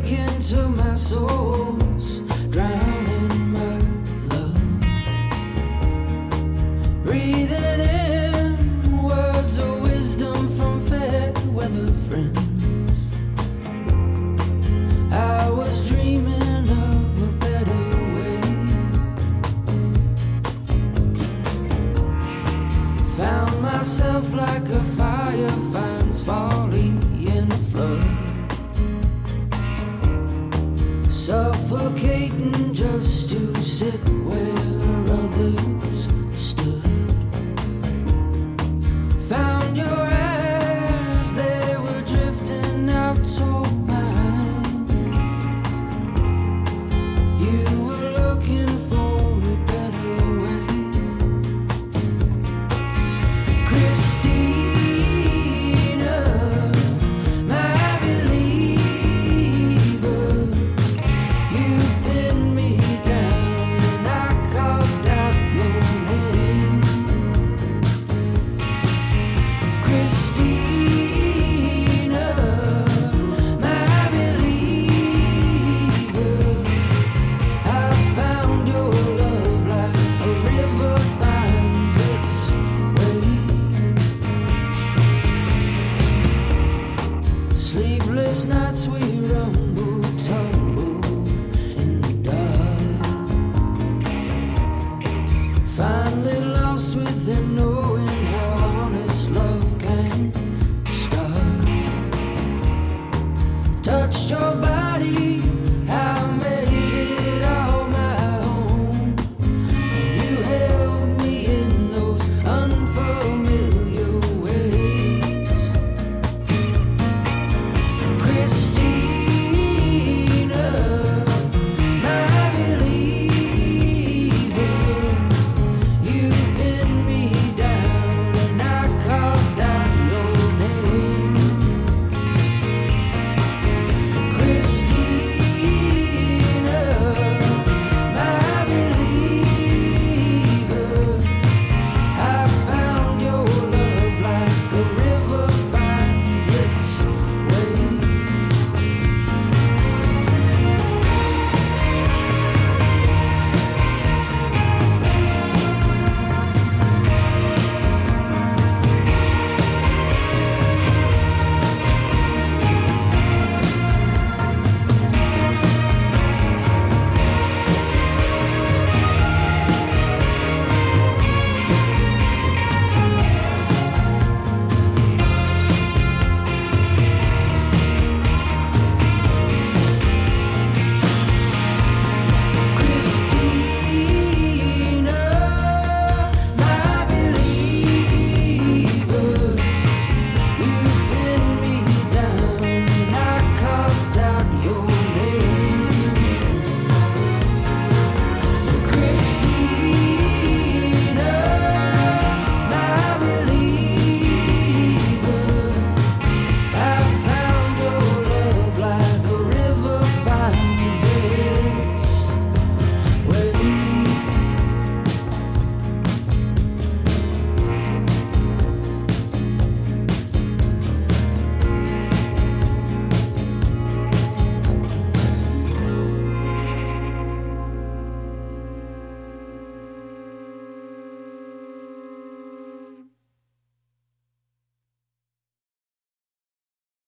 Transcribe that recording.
into my source, drowning my love. Breathing in words of wisdom from fair weather friends. I was dreaming of a better way. Found myself like a fire finds folly in a flood. Suffocating just to sit where others stood. Found your eyes, they were drifting out so mine. You were looking for a better way. Christina, my believer, you pinned me down and I carved out your name. Christina, my believer, I found your love like a river finds its way. Sleepless nights